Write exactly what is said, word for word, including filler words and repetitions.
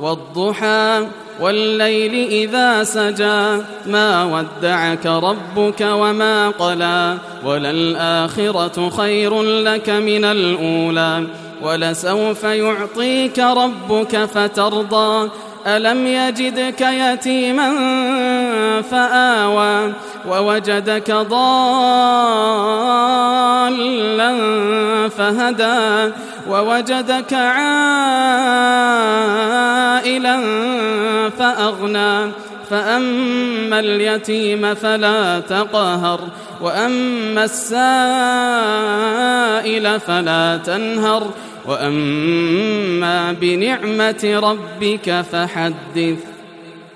والضحى والليل إذا سجى ما ودعك ربك وما قلى وللآخرة خير لك من الأولى ولسوف يعطيك ربك فترضى ألم يجدك يتيما فآوى ووجدك ضالا فهدى ووجدك عائلا فأغنى فأما اليتيم فلا تقهر وأما السائل فلا تنهر وأما بنعمة ربك فحدث.